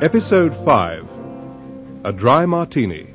Episode 5. A Dry Martini.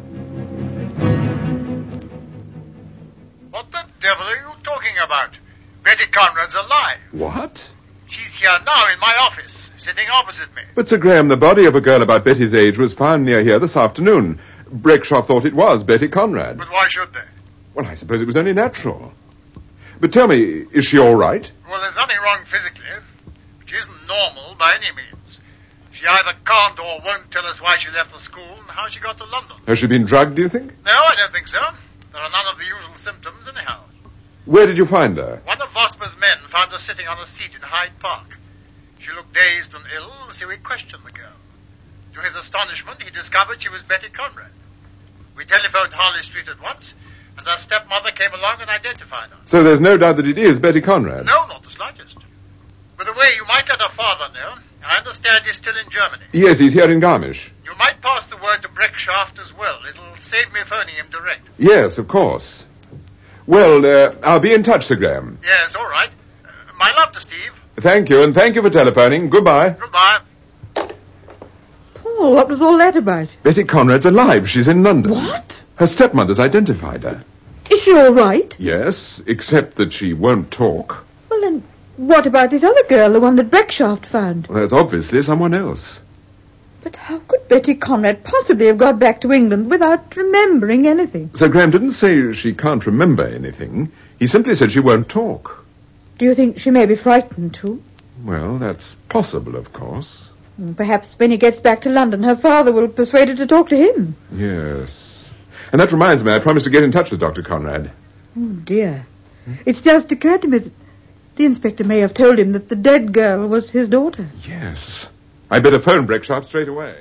What the devil are you talking about? Betty Conrad's alive. What? She's here now in my office, sitting opposite me. But, Sir Graham, the body of a girl about Betty's age was found near here this afternoon. Breckshaw thought it was Betty Conrad. But why should they? Well, I suppose it was only natural. But tell me, is she all right? Well, there's nothing wrong physically, but she isn't normal by any means. She either can't or won't tell us why she left the school and how she got to London. Has she been drugged, do you think? No, I don't think so. There are none of the usual symptoms anyhow. Where did you find her? One of Vosper's men found her sitting on a seat in Hyde Park. She looked dazed and ill, so we questioned the girl. To his astonishment, he discovered she was Betty Conrad. We telephoned Harley Street at once, and her stepmother came along and identified her. So there's no doubt that it is Betty Conrad? No, not the slightest. By the way, you might let her father know. I understand he's still in Germany. Yes, he's here in Garmisch. You might pass the word to Breckshaft as well. It'll save me phoning him direct. Yes, of course. Well, I'll be in touch, Sir Graham. Yes, all right. My love to Steve. Thank you, and thank you for telephoning. Goodbye. Goodbye. Paul, what was all that about? Betty Conrad's alive. She's in London. What? Her stepmother's identified her. Is she all right? Yes, except that she won't talk. Well, then, what about this other girl, the one that Breckshaft found? Well, that's obviously someone else. But how could Betty Conrad possibly have got back to England without remembering anything? Sir Graham didn't say she can't remember anything. He simply said she won't talk. Do you think she may be frightened, too? Well, that's possible, of course. Perhaps when he gets back to London, her father will persuade her to talk to him. Yes. And that reminds me, I promised to get in touch with Dr. Conrad. Oh, dear. It's just occurred to me that the inspector may have told him that the dead girl was his daughter. Yes. I'd better phone Breckshaft straight away.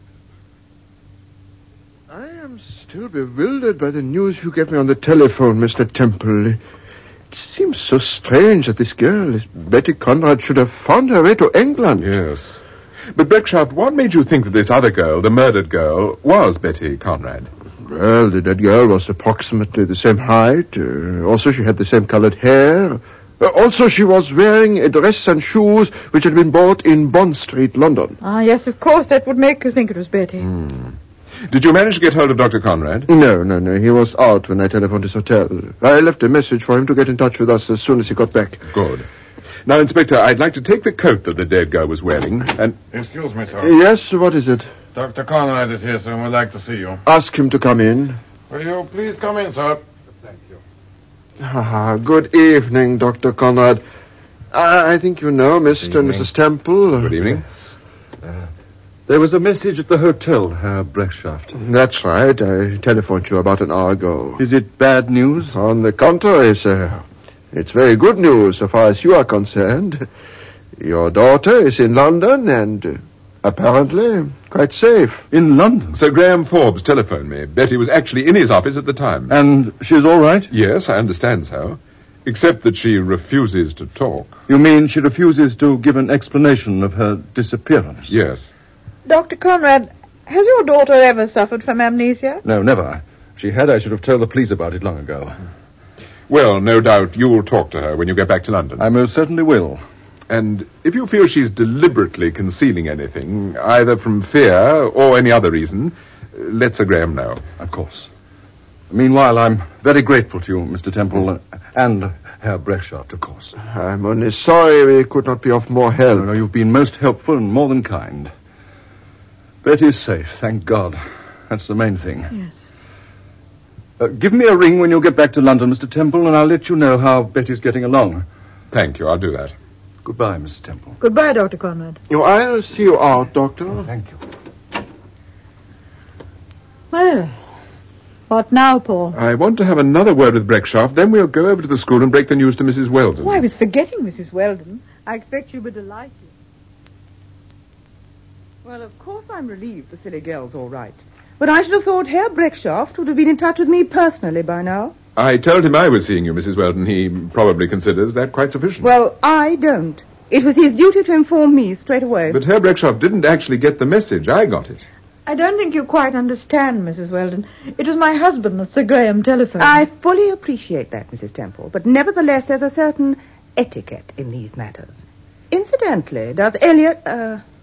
I am still bewildered by the news you gave me on the telephone, Mr. Temple. It seems so strange that this girl, this Betty Conrad, should have found her way to England. Yes. But Breckshaft, what made you think that this other girl, the murdered girl, was Betty Conrad? Well, the dead girl was approximately the same height. Also, she had the same colored hair. Also, she was wearing a dress and shoes which had been bought in Bond Street, London. Ah, yes, of course, that would make you think it was Betty. Did you manage to get hold of Dr. Conrad? No. He was out when I telephoned his hotel. I left a message for him to get in touch with us as soon as he got back. Good. Now, Inspector, I'd like to take the coat that the dead girl was wearing and... Excuse me, sir. Yes, what is it? Dr. Conrad is here, sir, and would like to see you. Ask him to come in. Will you please come in, sir? Thank you. Good evening, Dr. Conrad. I think you know Mr. and Mrs. Temple. Good evening. There was a message at the hotel, Herr Breckshaft. That's right. I telephoned you about an hour ago. Is it bad news? On the contrary, sir. It's very good news so far as you are concerned. Your daughter is in London and apparently quite safe. In London? Sir Graham Forbes telephoned me. Betty was actually in his office at the time. And she's all right? Yes, I understand so. Except that she refuses to talk. You mean she refuses to give an explanation of her disappearance? Yes. Dr. Conrad, has your daughter ever suffered from amnesia? No, never. If she had, I should have told the police about it long ago. Well, no doubt you'll talk to her when you get back to London. I most certainly will. And if you feel she's deliberately concealing anything, either from fear or any other reason, let Sir Graham know. Of course. Meanwhile, I'm very grateful to you, Mr. Temple, and Herr Breckshaft, of course. I'm only sorry we could not be of more help. No, you've been most helpful and more than kind. Betty's safe, thank God. That's the main thing. Yes. Give me a ring when you get back to London, Mr. Temple, and I'll let you know how Betty's getting along. Thank you, I'll do that. Goodbye, Mr. Temple. Goodbye, Dr. Conrad. I'll see you out, Doctor. Thank you. Well, what now, Paul? I want to have another word with Breckshaft, then we'll go over to the school and break the news to Mrs. Weldon. Oh, I was forgetting Mrs. Weldon. I expect you'll be delighted. Well, of course I'm relieved the silly girl's all right. But I should have thought Herr Breckshaft would have been in touch with me personally by now. I told him I was seeing you, Mrs. Weldon. He probably considers that quite sufficient. Well, I don't. It was his duty to inform me straight away. But Herr Breckshaft didn't actually get the message. I got it. I don't think you quite understand, Mrs. Weldon. It was my husband that Sir Graham telephoned. I fully appreciate that, Mrs. Temple, but nevertheless there's a certain etiquette in these matters. Incidentally, does Elliot,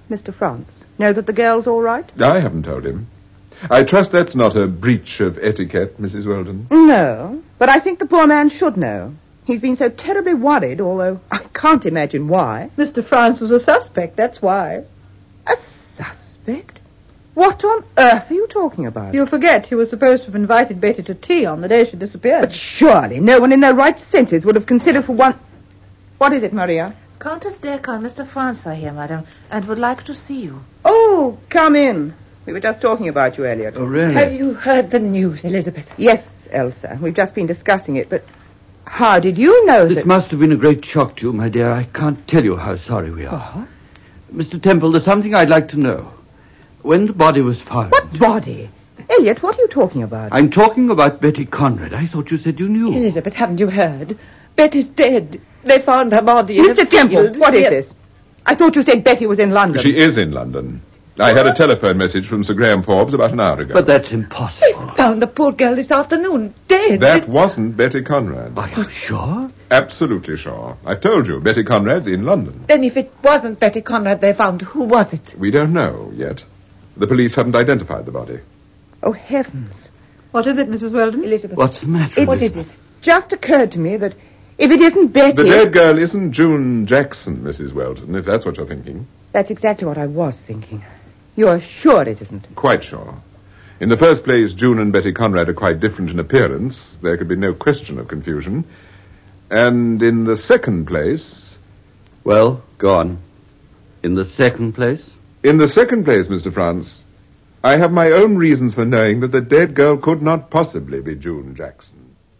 Mr. France, know that the girl's all right? I haven't told him. I trust that's not a breach of etiquette, Mrs. Weldon. No, but I think the poor man should know. He's been so terribly worried, although I can't imagine why. Mr. France was a suspect, that's why. A suspect? What on earth are you talking about? You'll forget he was supposed to have invited Betty to tea on the day she disappeared. But surely no one in their right senses would have considered for one... What is it, Maria? Countess Decker and Mr. France are here, madam, and would like to see you. Oh, come in. We were just talking about you, Elliot. Oh, really? Have you heard the news, Elizabeth? Yes, Elsa. We've just been discussing it, but how did you know This that... must have been a great shock to you, my dear. I can't tell you how sorry we are. Mr. Temple, there's something I'd like to know. When the body was found... What body? Elliot, what are you talking about? I'm talking about Betty Conrad. I thought you said you knew. Elizabeth, haven't you heard? Betty's dead. They found her body in Mr. Temple, what is this? I thought you said Betty was in London. She is in London. I had a telephone message from Sir Graham Forbes about an hour ago. But that's impossible. They found the poor girl this afternoon, dead. That wasn't Betty Conrad. Are you sure? Absolutely sure. I told you, Betty Conrad's in London. Then if it wasn't Betty Conrad they found, who was it? We don't know yet. The police haven't identified the body. Oh, heavens. What is it, Mrs. Weldon? Elizabeth. What's the matter? What is it? Just occurred to me that if it isn't Betty... The dead girl isn't June Jackson, Mrs. Weldon, if that's what you're thinking. That's exactly what I was thinking. You're sure it isn't? Quite sure. In the first place, June and Betty Conrad are quite different in appearance. There could be no question of confusion. And in the second place... Well, go on. In the second place? In the second place, Mr. France, I have my own reasons for knowing that the dead girl could not possibly be June Jackson.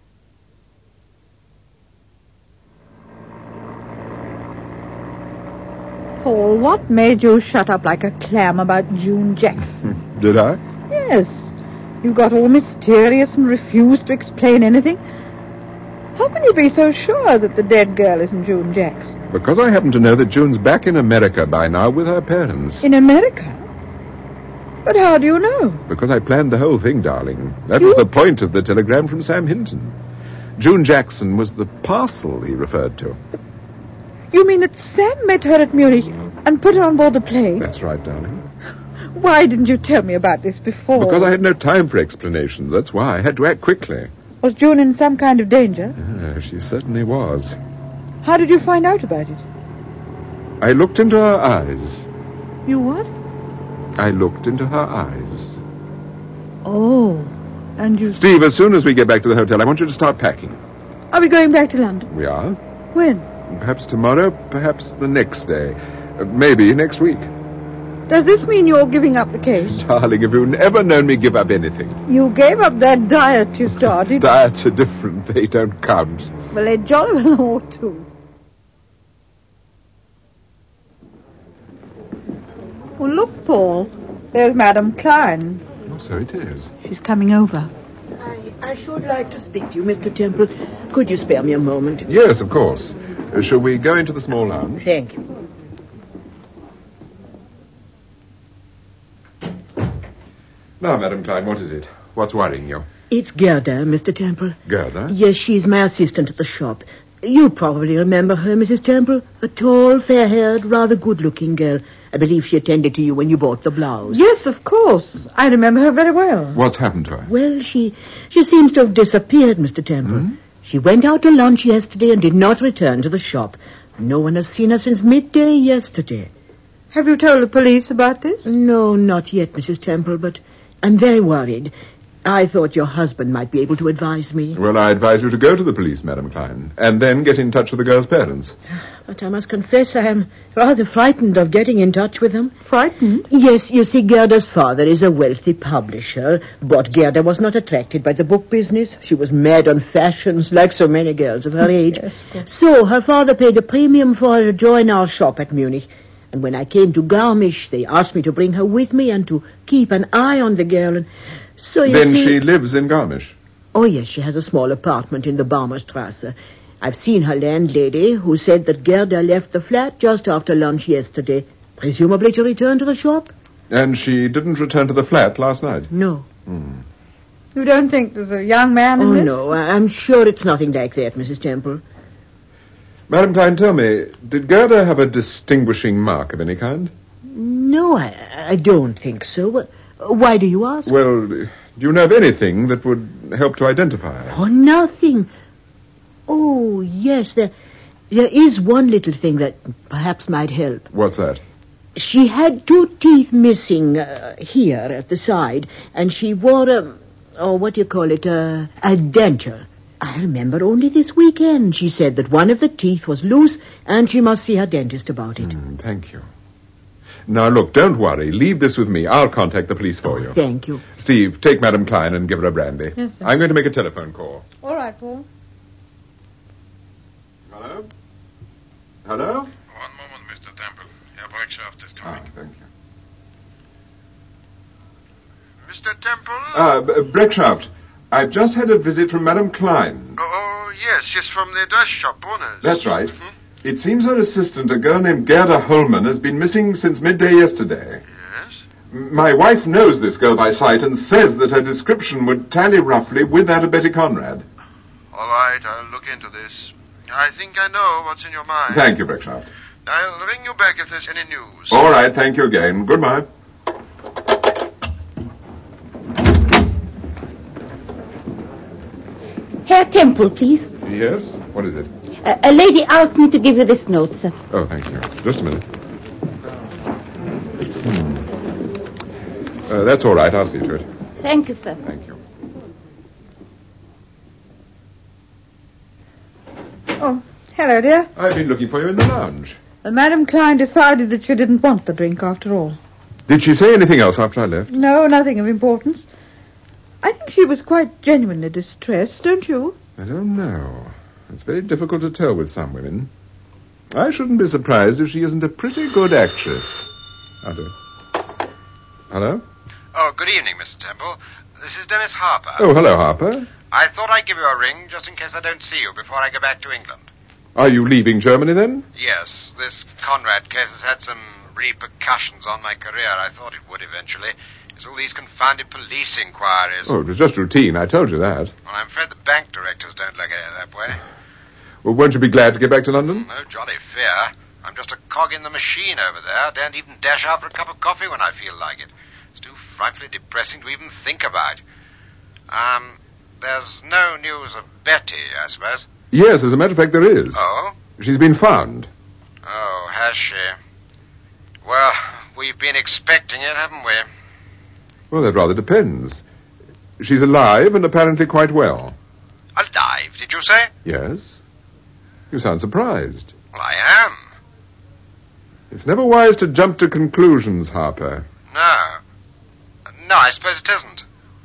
Paul, what made you shut up like a clam about June Jackson? Did I? Yes. You got all mysterious and refused to explain anything. How can you be so sure that the dead girl isn't June Jackson? Because I happen to know that June's back in America by now with her parents. In America? But how do you know? Because I planned the whole thing, darling. That was the point of the telegram from Sam Hinton. June Jackson was the parcel he referred to. You mean that Sam met her at Munich and put her on board the plane? That's right, darling. Why didn't you tell me about this before? Because I had no time for explanations. That's why I had to act quickly. Was June in some kind of danger? She certainly was. How did you find out about it? I looked into her eyes. You what? I looked into her eyes. Oh, and you... Steve, as soon as we get back to the hotel, I want you to start packing. Are we going back to London? We are. When? Perhaps tomorrow, perhaps the next day. Maybe next week. Does this mean you're giving up the case? Darling, have you never known me give up anything? You gave up that diet you started. Diets are different. They don't count. Well, they jolly well ought to. Well, look, Paul. There's Madame Klein. Oh, so it is. She's coming over. I should like to speak to you, Mr. Temple. Could you spare me a moment? Yes, of course. Shall we go into the small lounge? Thank you. Now, Madam Klein, what is it? What's worrying you? It's Gerda, Mr. Temple. Gerda? Yes, she's my assistant at the shop. You probably remember her, Mrs. Temple. A tall, fair-haired, rather good-looking girl. I believe she attended to you when you bought the blouse. Yes, of course. I remember her very well. What's happened to her? Well, she seems to have disappeared, Mr. Temple. She went out to lunch yesterday and did not return to the shop. No one has seen her since midday yesterday. Have you told the police about this? No, not yet, Mrs. Temple, but I'm very worried. I thought your husband might be able to advise me. Well, I advise you to go to the police, Madam Klein, and then get in touch with the girl's parents. But I must confess I am rather frightened of getting in touch with them. Frightened? Yes, you see, Gerda's father is a wealthy publisher, but Gerda was not attracted by the book business. She was mad on fashions, like so many girls of her age. Yes, so her father paid a premium for her to join our shop at Munich. And when I came to Garmisch, they asked me to bring her with me and to keep an eye on the girl. And so you Then see... she lives in Garmisch? Oh, yes, she has a small apartment in the Barmerstrasse. I've seen her landlady, who said that Gerda left the flat just after lunch yesterday, presumably to return to the shop. And she didn't return to the flat last night? No. You don't think there's a young man in this? No, I'm sure it's nothing like that, Mrs. Temple. Madam Klein, tell me, did Gerda have a distinguishing mark of any kind? No, I don't think so. Why do you ask? Well, do you know of anything that would help to identify her? Oh, nothing. Oh, yes, there is one little thing that perhaps might help. What's that? She had 2 teeth missing here at the side, and she wore a denture. I remember only this weekend she said that one of the teeth was loose, and she must see her dentist about it. Thank you. Now, look, don't worry. Leave this with me. I'll contact the police for you. Thank you. Steve, take Madam Klein and give her a brandy. Yes, sir. I'm going to make a telephone call. All right, Paul. Hello? Hello? One moment, Mr. Temple. Herr Breckschaft is coming. Thank you. Mr. Temple? Breckschaft, I've just had a visit from Madam Klein. Oh, yes, she's from the dress shop owners. That's right. It seems her assistant, a girl named Gerda Holman, has been missing since midday yesterday. Yes? My wife knows this girl by sight and says that her description would tally roughly with that of Betty Conrad. All right, I'll look into this. I think I know what's in your mind. Thank you, Breckschaft. I'll ring you back if there's any news. All right, thank you again. Goodbye. Herr Temple, please. Yes? What is it? A lady asked me to give you this note, sir. Oh, thank you. Just a minute. That's all right. I'll see to it. Thank you, sir. Thank you. Oh, hello, dear. I've been looking for you in the lounge. Madam Klein decided that she didn't want the drink after all. Did she say anything else after I left? No, nothing of importance. I think she was quite genuinely distressed, don't you? I don't know. It's very difficult to tell with some women. I shouldn't be surprised if she isn't a pretty good actress. Hello? Oh, good evening, Mr. Temple. This is Dennis Harper. Oh, hello, Harper. I thought I'd give you a ring just in case I don't see you before I go back to England. Are you leaving Germany then? Yes, this Conrad case has had some repercussions on my career. I thought it would eventually. It's all these confounded police inquiries. Oh, it was just routine. I told you that. Well, I'm afraid the bank directors don't look at it that way. Well, won't you be glad to get back to London? No jolly fear. I'm just a cog in the machine over there. I daren't even dash out for a cup of coffee when I feel like it. It's too frightfully depressing to even think about. There's no news of Betty, I suppose. Yes, as a matter of fact, there is. Oh? She's been found. Oh, has she? Well, we've been expecting it, haven't we? Well, that rather depends. She's alive and apparently quite well. Alive, did you say? Yes. You sound surprised. Well, I am. It's never wise to jump to conclusions, Harper. No. No, I suppose it isn't.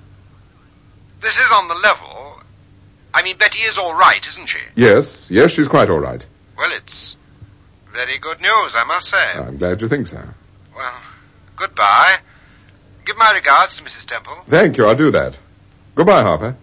This is on the level. I mean, Betty is all right, isn't she? Yes, she's quite all right. Well, it's very good news, I must say. I'm glad you think so. Well, goodbye. Give my regards to Mrs. Temple. Thank you, I'll do that. Goodbye, Harper.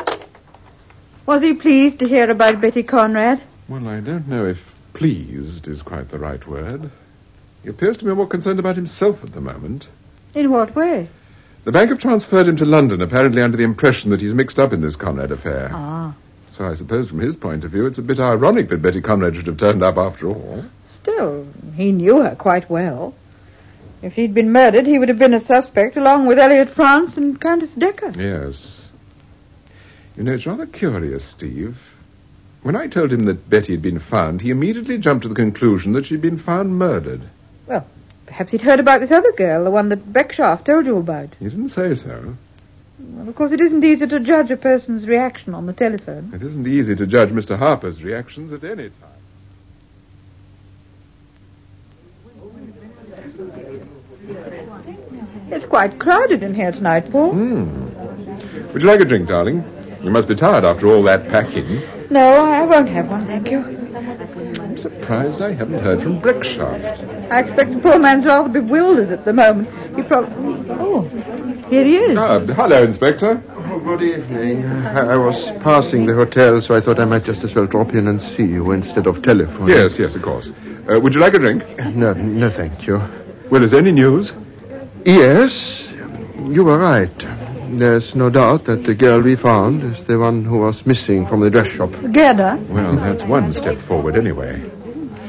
Was he pleased to hear about Betty Conrad? Well, I don't know if pleased is quite the right word. He appears to be more concerned about himself at the moment. In what way? The bank have transferred him to London, apparently under the impression that he's mixed up in this Conrad affair. Ah. So I suppose from his point of view, it's a bit ironic that Betty Conrad should have turned up after all. Still, he knew her quite well. If she'd been murdered, he would have been a suspect along with Elliot France and Countess Decker. Yes. You know, it's rather curious, Steve. When I told him that Betty had been found, he immediately jumped to the conclusion that she'd been found murdered. Well, perhaps he'd heard about this other girl, the one that Breckschaft told you about. He didn't say so. Well, of course, it isn't easy to judge a person's reaction on the telephone. It isn't easy to judge Mr. Harper's reactions at any time. It's quite crowded in here tonight, Paul. Would you like a drink, darling? You must be tired after all that packing. No, I won't have one, thank you. I'm surprised I haven't heard from Breckschaft. I expect the poor man's rather bewildered at the moment. He probably... Oh, here he is. Hello, Inspector. Oh, good evening. I was passing the hotel, so I thought I might just as well drop in and see you instead of telephone. Yes, of course. Would you like a drink? No, thank you. Well, is there any news? Yes, you were right. There's no doubt that the girl we found is the one who was missing from the dress shop. Gerda? Well, that's one step forward anyway.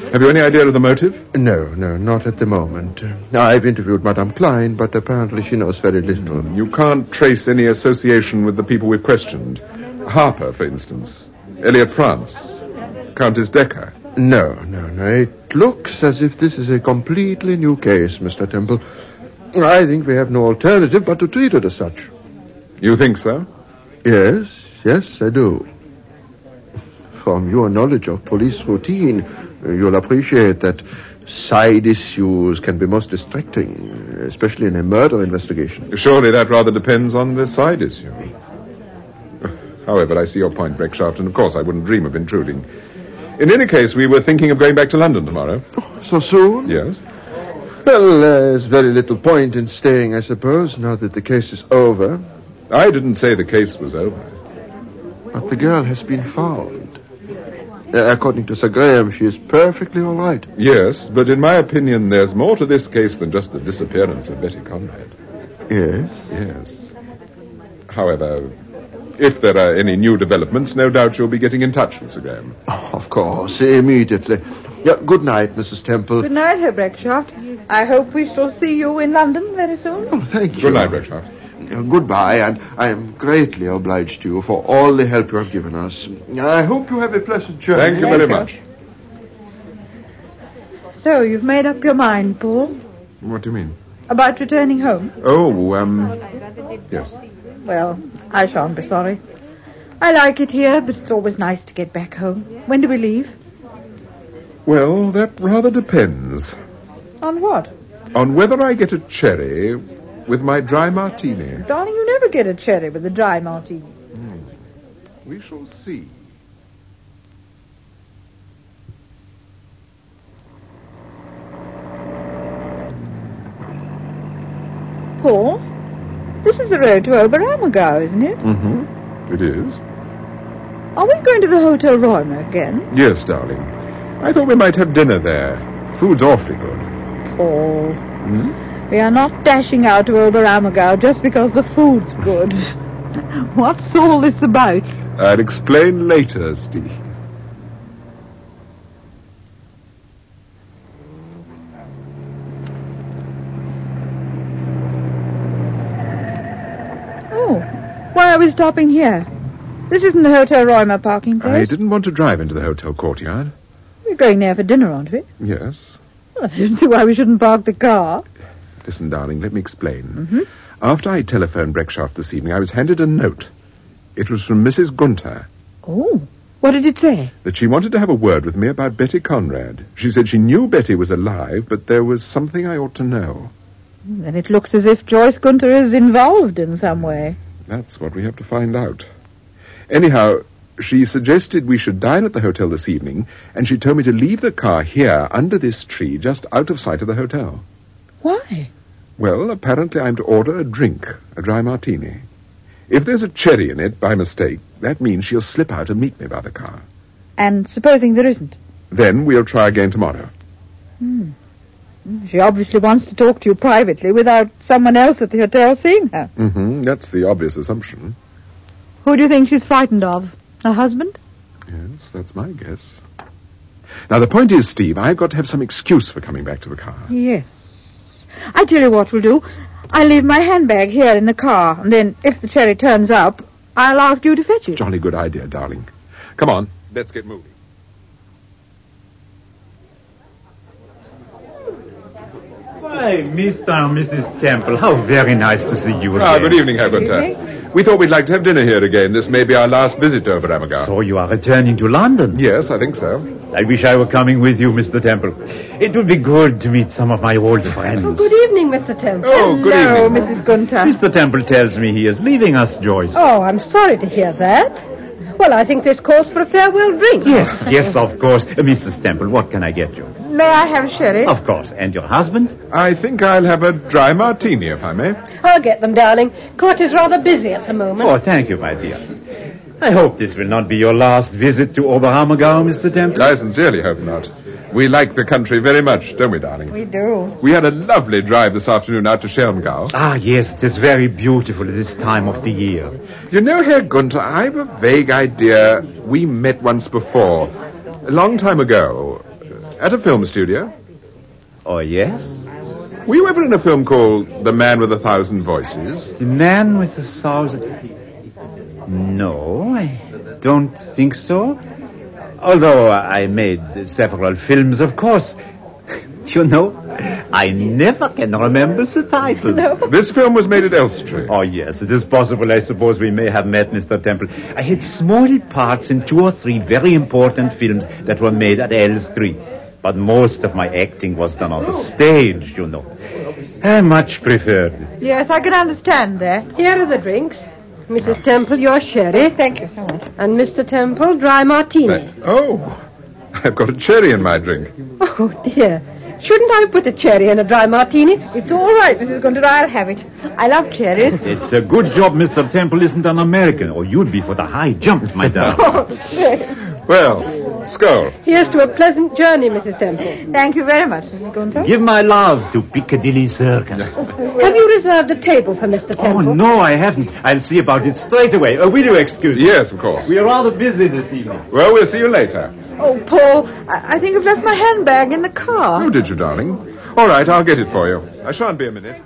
Have you any idea of the motive? No, not at the moment. I've interviewed Madame Klein, but apparently she knows very little. You can't trace any association with the people we've questioned. Harper, for instance. Elliot France. Countess Decker. No. It looks as if this is a completely new case, Mr. Temple. I think we have no alternative but to treat it as such. You think so? Yes, I do. From your knowledge of police routine, you'll appreciate that side issues can be most distracting, especially in a murder investigation. Surely that rather depends on the side issue. However, I see your point, Breckshaft, and of course I wouldn't dream of intruding. In any case, we were thinking of going back to London tomorrow. Oh, so soon? Yes. Well, there's very little point in staying, I suppose, now that the case is over. I didn't say the case was over. But the girl has been found. According to Sir Graham, she is perfectly all right. Yes, but in my opinion, there's more to this case than just the disappearance of Betty Conrad. Yes? Yes. However, if there are any new developments, no doubt you'll be getting in touch with Sir Graham. Oh, of course, immediately. Good night, Mrs. Temple. Good night, Herr Breckschaft. I hope we shall see you in London very soon. Oh, thank you. Good night, Breckschaft. Goodbye, and I am greatly obliged to you for all the help you have given us. I hope you have a pleasant journey. Thank you very much. So, you've made up your mind, Paul? What do you mean? About returning home? Yes. Well, I shan't be sorry. I like it here, but it's always nice to get back home. When do we leave? Well, that rather depends. On what? On whether I get a cherry with my dry martini. Darling, you never get a cherry with a dry martini. We shall see. Paul, this is the road to Oberammergau, isn't it? Mm-hmm. It is. Are we going to the Hotel Reumer again? Yes, darling. I thought we might have dinner there. Food's awfully good. Paul, we are not dashing out to Oberammergau just because the food's good. What's all this about? I'll explain later, Steve. Oh, why are we stopping here? This isn't the Hotel Reumer parking place. I didn't want to drive into the hotel courtyard. We're going there for dinner, aren't we? Yes. Well, I don't see why we shouldn't park the car. Listen, darling, let me explain. After I telephoned Breckshaft this evening, I was handed a note. It was from Mrs. Gunther. Oh, what did it say? That she wanted to have a word with me about Betty Conrad. She said she knew Betty was alive, but there was something I ought to know. Then it looks as if Joyce Gunther is involved in some way. That's what we have to find out. Anyhow, she suggested we should dine at the hotel this evening, and she told me to leave the car here under this tree, just out of sight of the hotel. Why? Well, apparently I'm to order a drink, a dry martini. If there's a cherry in it, by mistake, that means she'll slip out and meet me by the car. And supposing there isn't? Then we'll try again tomorrow. She obviously wants to talk to you privately without someone else at the hotel seeing her. That's the obvious assumption. Who do you think she's frightened of? Her husband? Yes, that's my guess. Now, the point is, Steve, I've got to have some excuse for coming back to the car. Yes. I tell you what we'll do. I'll leave my handbag here in the car, and then if the cherry turns up, I'll ask you to fetch it. Jolly good idea, darling. Come on, let's get moving. Why, Mr. and Mrs. Temple, how very nice to see you again. Good evening, Herr Gunther. We thought we'd like to have dinner here again. This may be our last visit to Oberammergau. So you are returning to London? Yes, I think so. I wish I were coming with you, Mr. Temple. It would be good to meet some of my old friends. Oh, good evening, Mr. Temple. Oh, good Hello, evening. Mrs. Gunther. Mr. Temple tells me he is leaving us, Joyce. Oh, I'm sorry to hear that. Well, I think this calls for a farewell drink. Yes, of course. Mrs. Temple, what can I get you? May I have a sherry? Of course. And your husband? I think I'll have a dry martini, if I may. I'll get them, darling. Court is rather busy at the moment. Oh, thank you, my dear. I hope this will not be your last visit to Oberammergau, Mr. Temple. I sincerely hope not. We like the country very much, don't we, darling? We do. We had a lovely drive this afternoon out to Schelmgau. Ah, yes, it is very beautiful at this time of the year. You know, Herr Gunther, I've a vague idea we met once before. A long time ago. At a film studio. Oh, yes? Were you ever in a film called The Man with 1,000 Voices? The Man with 1,000... No, I don't think so. Although I made several films, of course. You know, I never can remember the titles. No. This film was made at Elstree. Oh, yes, it is possible. I suppose we may have met, Mr. Temple. I had small parts in 2 or 3 very important films that were made at Elstree. But most of my acting was done on the stage, you know. I much preferred it. Yes, I can understand that. Here are the drinks. Mrs. Temple, your sherry. Thank you so much. And Mr. Temple, dry martini. Oh, I've got a cherry in my drink. Oh, dear. Shouldn't I put a cherry in a dry martini? It's all right, Mrs. Gunter. I'll have it. I love cherries. It's a good job Mr. Temple isn't an American, or you'd be for the high jump, my darling. Well, skull. Here's to a pleasant journey, Mrs. Temple. Thank you very much, Mrs. Gunter. Give my love to Piccadilly Circus. Have you reserved a table for Mr. Temple? Oh, no, I haven't. I'll see about it straight away. Will you excuse me? Yes, of course. We are rather busy this evening. Well, we'll see you later. Oh, Paul, I think I've left my handbag in the car. Oh, did you, darling? All right, I'll get it for you. I shan't be a minute.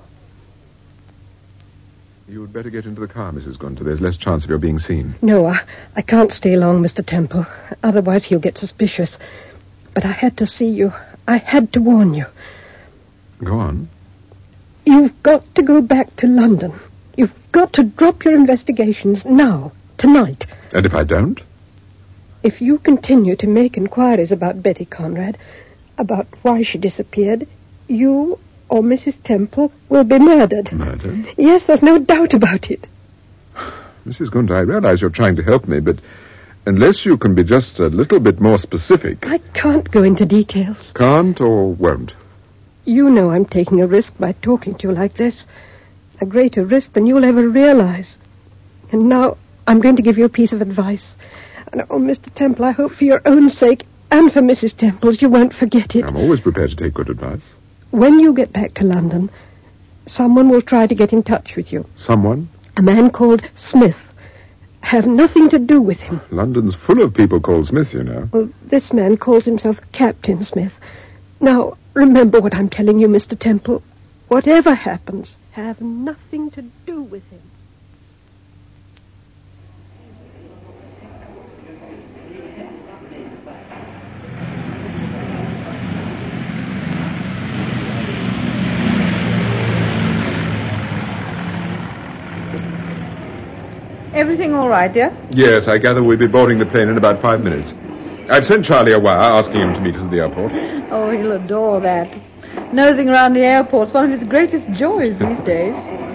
You'd better get into the car, Mrs. Gunter. There's less chance of your being seen. No, I can't stay long, Mr. Temple. Otherwise he'll get suspicious. But I had to see you. I had to warn you. Go on. You've got to go back to London. You've got to drop your investigations now, tonight. And if I don't? If you continue to make inquiries about Betty Conrad, about why she disappeared, you or Mrs. Temple will be murdered. Murdered? Yes, there's no doubt about it. Mrs. Gunter, I realize you're trying to help me, but unless you can be just a little bit more specific... I can't go into details. Can't or won't? You know I'm taking a risk by talking to you like this. A greater risk than you'll ever realize. And now I'm going to give you a piece of advice. And, oh, Mr. Temple, I hope for your own sake and for Mrs. Temple's you won't forget it. I'm always prepared to take good advice. When you get back to London, someone will try to get in touch with you. Someone? A man called Smith. Have nothing to do with him. London's full of people called Smith, you know. Well, this man calls himself Captain Smith. Now, remember what I'm telling you, Mr. Temple. Whatever happens, have nothing to do with him. Everything all right, dear? Yes, I gather we'll be boarding the plane in about 5 minutes. I've sent Charlie a wire asking him to meet us at the airport. Oh, he'll adore that. Nosing around the airport's one of his greatest joys these days.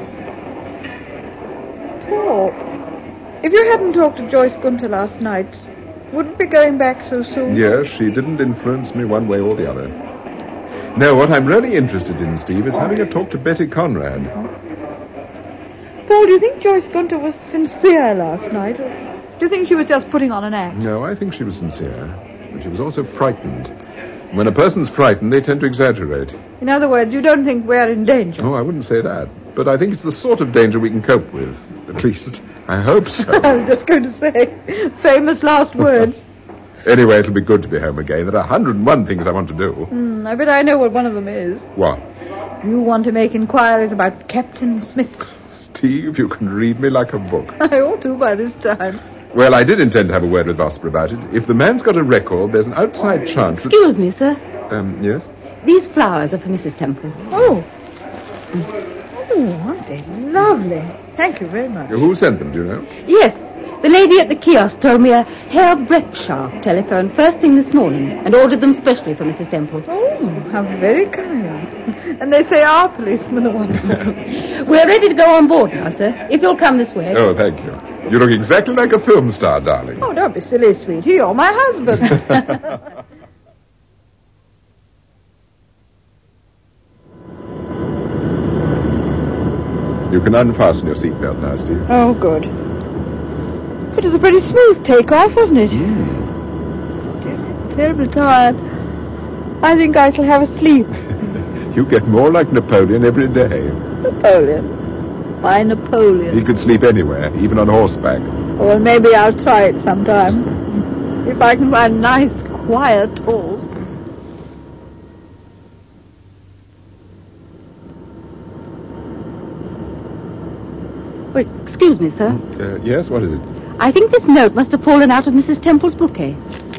Paul, if you hadn't talked to Joyce Gunter last night, wouldn't be going back so soon? Yes, she didn't influence me one way or the other. No, what I'm really interested in, Steve, is having a talk to Betty Conrad. Paul, do you think Joyce Gunter was sincere last night? Or do you think she was just putting on an act? No, I think she was sincere. But she was also frightened. When a person's frightened, they tend to exaggerate. In other words, you don't think we're in danger? Oh, I wouldn't say that. But I think it's the sort of danger we can cope with. At least, I hope so. I was just going to say, famous last words. Anyway, it'll be good to be home again. There are 101 things I want to do. I bet I know what one of them is. What? You want to make inquiries about Captain Smith. Steve, you can read me like a book. I ought to by this time. Well, I did intend to have a word with Vosper about it. If the man's got a record, there's an outside chance that... Excuse me, sir. Yes? These flowers are for Mrs. Temple. Oh. Oh, aren't they lovely? Thank you very much. Who sent them, do you know? Yes. The lady at the kiosk told me a Herr Breckschaft telephoned first thing this morning and ordered them specially for Mrs. Temple. Oh, how very kind. And they say our policemen are wonderful. We're ready to go on board now, sir, if you'll come this way. Oh, thank you. You look exactly like a film star, darling. Oh, don't be silly, sweetie. You're my husband. You can unfasten your seatbelt now, Steve. Oh, good. It was a pretty smooth takeoff, wasn't it? Terribly tired. I think I shall have a sleep. You get more like Napoleon every day. Napoleon? Why Napoleon? He could sleep anywhere, even on horseback. Oh, well, maybe I'll try it sometime. If I can find nice, quiet halls. excuse me, sir. Yes, what is it? I think this note must have fallen out of Mrs. Temple's bouquet.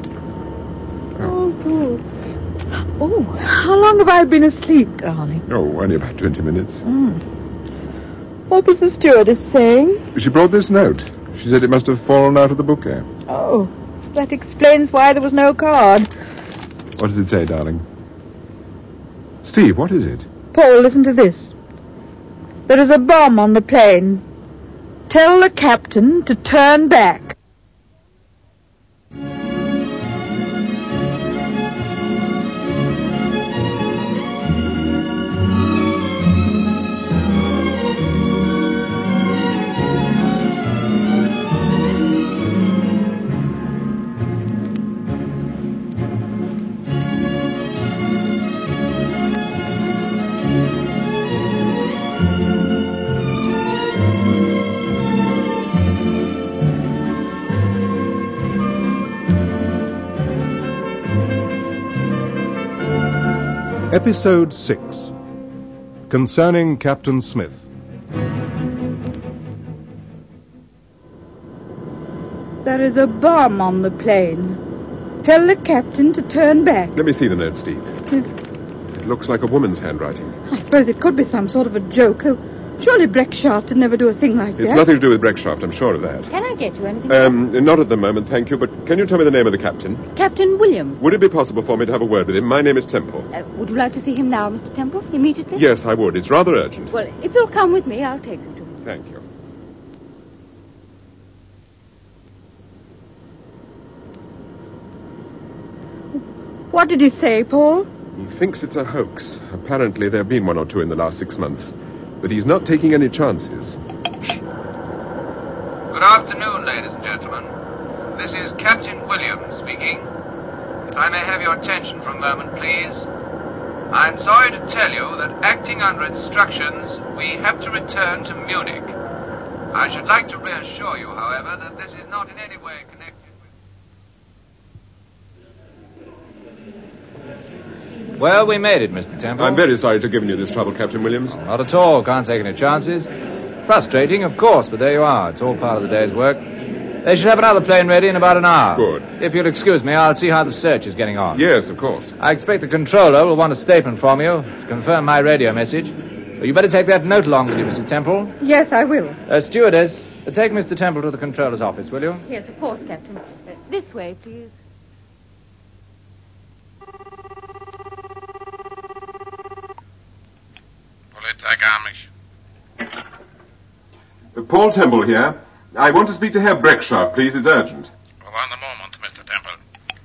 Oh, how long have I been asleep, darling? Oh, only about 20 minutes. What was the stewardess saying? She brought this note. She said it must have fallen out of the bouquet. Oh, that explains why there was no card. What does it say, darling? Steve, what is it? Paul, listen to this. There is a bomb on the plane. Tell the captain to turn back. Episode 6. Concerning Captain Smith. There is a bomb on the plane. Tell the captain to turn back. Let me see the note, Steve. It looks like a woman's handwriting. I suppose it could be some sort of a joke, though surely Breckshaft would never do a thing like that. It's nothing to do with Breckshaft, I'm sure of that. Can I get you anything? Not at the moment, thank you, but can you tell me the name of the captain? Captain Williams. Would it be possible for me to have a word with him? My name is Temple. Would you like to see him now, Mr. Temple, immediately? Yes, I would. It's rather urgent. Well, if you'll come with me, I'll take you to him. Thank you. What did he say, Paul? He thinks it's a hoax. Apparently there have been one or two in the last 6 months. But he's not taking any chances. Good afternoon, ladies and gentlemen. This is Captain Williams speaking. If I may have your attention for a moment, please. I'm sorry to tell you that, acting under instructions, we have to return to Munich. I should like to reassure you, however, that this is not in any way connected with... Well, we made it, Mr. Temple. I'm very sorry to have given you this trouble, Captain Williams. Not at all. Can't take any chances. Frustrating, of course, but there you are. It's all part of the day's work. They should have another plane ready in about an hour. Good. If you'll excuse me, I'll see how the search is getting on. Yes, of course. I expect the controller will want a statement from you to confirm my radio message. You better take that note along with you, Mrs. Temple. Yes, I will. Stewardess, take Mr. Temple to the controller's office, will you? Yes, of course, Captain. This way, please. Paul Temple here. I want to speak to Herr Breckshaft, please. It's urgent. One moment, Mr. Temple.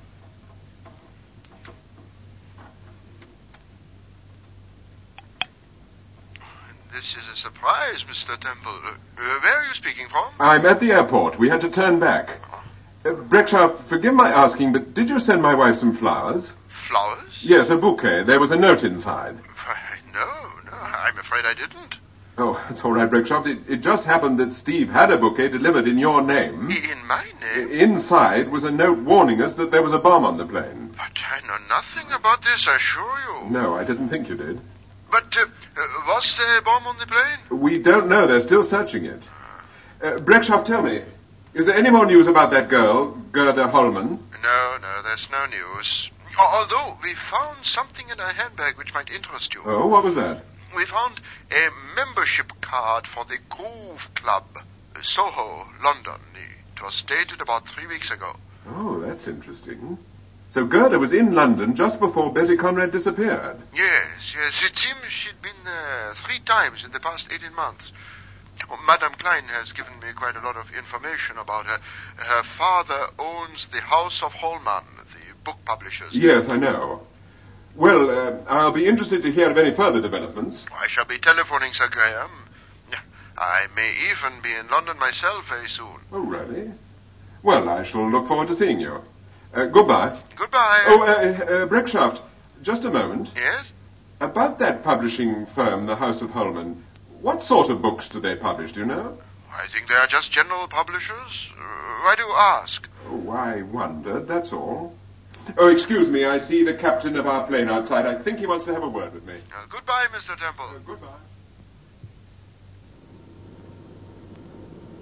This is a surprise, Mr. Temple. Where are you speaking from? I'm at the airport. We had to turn back. Breckshaft, forgive my asking, but did you send my wife some flowers? Flowers? Yes, a bouquet. There was a note inside. No, I'm afraid I didn't. Oh, it's all right, Breckshaft. It just happened that Steve had a bouquet delivered in your name. In my name? Inside was a note warning us that there was a bomb on the plane. But I know nothing about this, I assure you. No, I didn't think you did. But was there a bomb on the plane? We don't know. They're still searching it. Breckshaft, tell me, is there any more news about that girl, Gerda Holman? No, there's no news. Although we found something in her handbag which might interest you. Oh, what was that? We found a membership card for the Groove Club, Soho, London. It was dated about 3 weeks ago. Oh, that's interesting. So Gerda was in London just before Betty Conrad disappeared. Yes. It seems she'd been there 3 times in the past 18 months. Madame Klein has given me quite a lot of information about her. Her father owns the House of Holman, the book publishers. Yes, I know. Well, I'll be interested to hear of any further developments. I shall be telephoning Sir Graham. I may even be in London myself very soon. Oh, really? Well, I shall look forward to seeing you. Goodbye. Goodbye. Oh, Breckshaft, just a moment. Yes? About that publishing firm, the House of Holman, what sort of books do they publish, do you know? I think they are just general publishers. Why do you ask? Oh, I wondered, that's all. Oh, excuse me, I see the captain of our plane outside. I think he wants to have a word with me. Goodbye, Mr. Temple. Goodbye.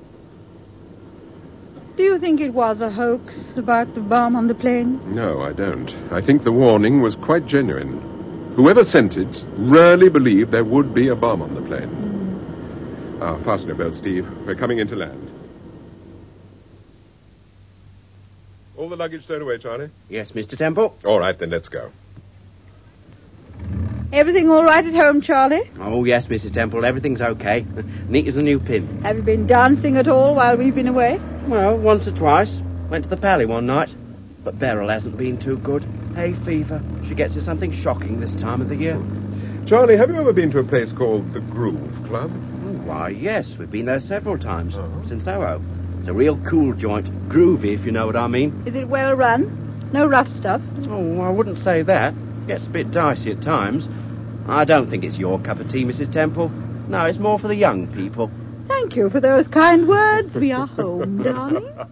Do you think it was a hoax about the bomb on the plane? No, I don't. I think the warning was quite genuine. Whoever sent it really believed there would be a bomb on the plane. Fasten your belt, Steve. We're coming in to land. All the luggage stowed away, Charlie? Yes, Mr. Temple. All right, then let's go. Everything all right at home, Charlie? Oh, yes, Mrs. Temple. Everything's okay. Neat as a new pin. Have you been dancing at all while we've been away? Well, once or twice. Went to the Pally one night. But Beryl hasn't been too good. Hay fever. She gets her something shocking this time of the year. Charlie, have you ever been to a place called the Groove Club? Oh, why, yes. We've been there several times. Since Soho. It's a real cool joint. Groovy, if you know what I mean. Is it well run? No rough stuff? Oh, I wouldn't say that. Gets a bit dicey at times. I don't think it's your cup of tea, Mrs. Temple. No, it's more for the young people. Thank you for those kind words. We are home, darling. Well,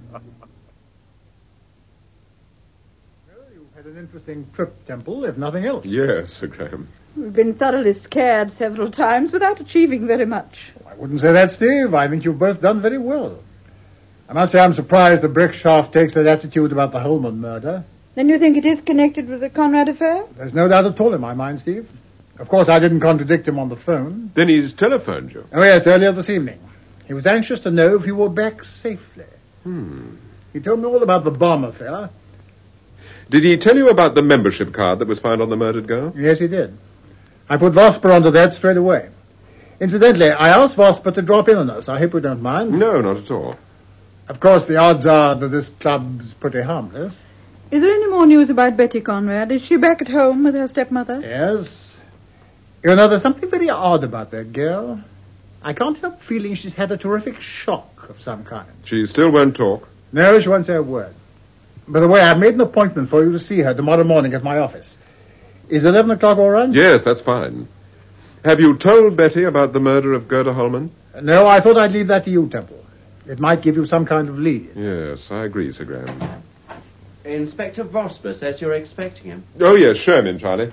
you've had an interesting trip, Temple, if nothing else. Yes, Sir Graham. We've been thoroughly scared several times without achieving very much. I wouldn't say that, Steve. I think you've both done very well. I must say I'm surprised that Breckshaft takes that attitude about the Holman murder. Then you think it is connected with the Conrad affair? There's no doubt at all in my mind, Steve. Of course, I didn't contradict him on the phone. Then he's telephoned you? Oh, yes, earlier this evening. He was anxious to know if you were back safely. He told me all about the bomb affair. Did he tell you about the membership card that was found on the murdered girl? Yes, he did. I put Vosper onto that straight away. Incidentally, I asked Vosper to drop in on us. I hope you don't mind. No, not at all. Of course, the odds are that this club's pretty harmless. Is there any more news about Betty Conrad? Is she back at home with her stepmother? Yes. You know, there's something very odd about that girl. I can't help feeling she's had a terrific shock of some kind. She still won't talk? No, she won't say a word. By the way, I've made an appointment for you to see her tomorrow morning at my office. Is 11 o'clock all right? Yes, that's fine. Have you told Betty about the murder of Gerda Holman? No, I thought I'd leave that to you, Temple. It might give you some kind of lead. Yes, I agree, Sir Graham. Inspector Vosper says you're expecting him. Oh, yes, show him in, Charlie.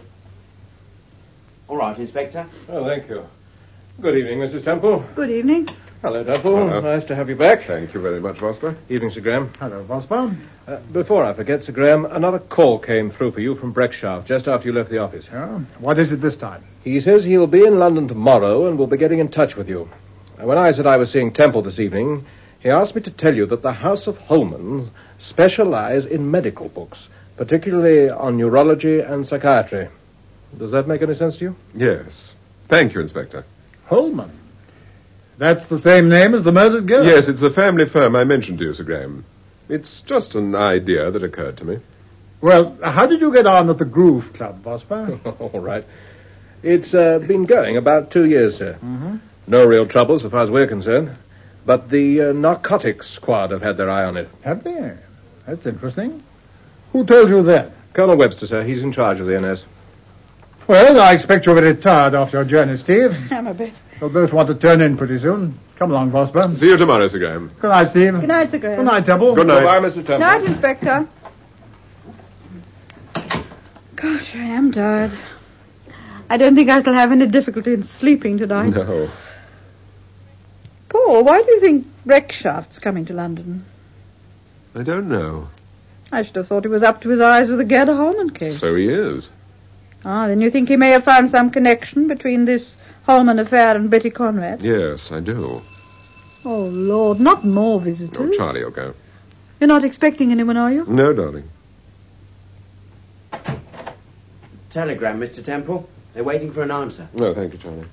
All right, Inspector. Oh, thank you. Good evening, Mrs. Temple. Good evening. Hello, Temple. Hello. Nice to have you back. Thank you very much, Vosper. Evening, Sir Graham. Hello, Vosper. Before I forget, Sir Graham, another call came through for you from Breckshaft just after you left the office. Oh, what is it this time? He says he'll be in London tomorrow and will be getting in touch with you. When I said I was seeing Temple this evening, he asked me to tell you that the House of Holman specialize in medical books, particularly on neurology and psychiatry. Does that make any sense to you? Yes. Thank you, Inspector. Holman? That's the same name as the murdered girl? Yes, it's the family firm I mentioned to you, Sir Graham. It's just an idea that occurred to me. Well, how did you get on at the Groove Club, Vosper? All right. It's been going about 2 years, sir. Mm-hmm. No real trouble so far as we're concerned. But the narcotics squad have had their eye on it. Have they? That's interesting. Who told you that? Colonel Webster, sir. He's in charge of the NS. Well, I expect you're very tired after your journey, Steve. I'm a bit. You'll both want to turn in pretty soon. Come along, Vosper. See you tomorrow, Sir Graham. Good night, Steve. Good night, Sir Graham. Good night, Temple. Good night. Goodbye, Mr. Temple. Good night, Inspector. Gosh, I am tired. I don't think I shall have any difficulty in sleeping tonight. No. Paul, why do you think Breckshaft's coming to London? I don't know. I should have thought he was up to his eyes with the Gerda Holman case. So he is. Ah, then you think he may have found some connection between this Holman affair and Betty Conrad? Yes, I do. Oh, Lord, not more visitors. Oh, Charlie will go. You're not expecting anyone, are you? No, darling. Telegram, Mr. Temple. They're waiting for an answer. No, thank you, Charlie.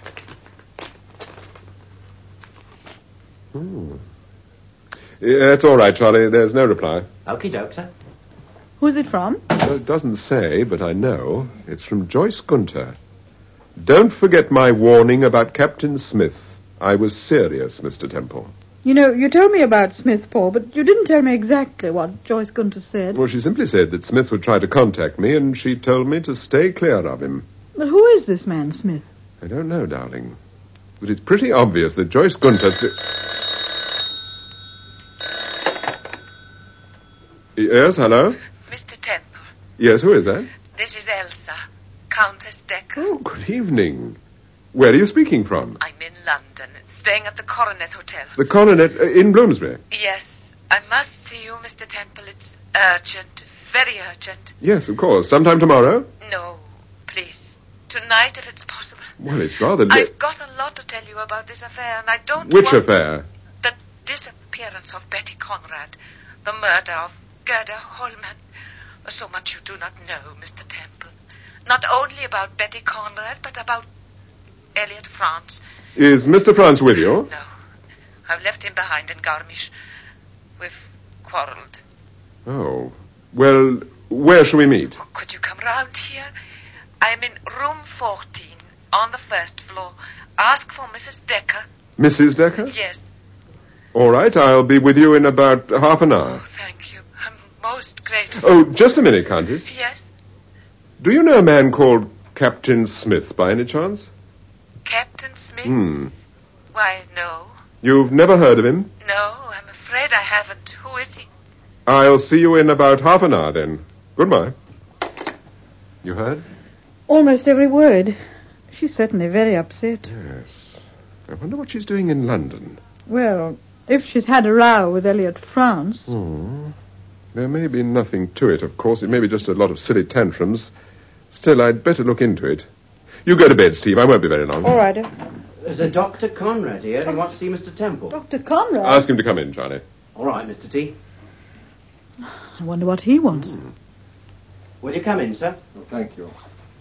It's all right, Charlie. There's no reply. Okie doke, sir. Who's it from? Well, it doesn't say, but I know. It's from Joyce Gunter. Don't forget my warning about Captain Smith. I was serious, Mr. Temple. You know, you told me about Smith, Paul, but you didn't tell me exactly what Joyce Gunter said. Well, she simply said that Smith would try to contact me, and she told me to stay clear of him. But who is this man, Smith? I don't know, darling. But it's pretty obvious that Joyce Gunter... Yes, hello? Mr. Temple. Yes, who is that? This is Elsa, Countess Decker. Oh, good evening. Where are you speaking from? I'm in London, staying at the Coronet Hotel. The Coronet in Bloomsbury? Yes. I must see you, Mr. Temple. It's urgent, very urgent. Yes, of course. Sometime tomorrow? No, please. Tonight, if it's possible. Well, it's rather I've got a lot to tell you about this affair, and I don't Which want... affair? The disappearance of Betty Conrad. The murder of Gerda Holman. So much you do not know, Mr. Temple. Not only about Betty Conrad, but about Elliot France. Is Mr. France with you? No. I've left him behind in Garmisch. We've quarreled. Oh. Well, where shall we meet? Could you come round here? I'm in room 14, on the first floor. Ask for Mrs. Decker. Mrs. Decker? Yes. All right, I'll be with you in about half an hour. Oh, thank you. I'm most grateful. Oh, just a minute, Countess. Yes? Do you know a man called Captain Smith, by any chance? Captain Smith? Why, no. You've never heard of him? No, I'm afraid I haven't. Who is he? I'll see you in about half an hour, then. Goodbye. You heard? Almost every word. She's certainly very upset. Yes. I wonder what she's doing in London. Well, if she's had a row with Elliot France... There may be nothing to it, of course. It may be just a lot of silly tantrums. Still, I'd better look into it. You go to bed, Steve. I won't be very long. All right. There's a Dr. Conrad here. He wants to see Mr. Temple. Dr. Conrad? Ask him to come in, Charlie. All right, Mr. T. I wonder what he wants. Will you come in, sir? Oh, thank you.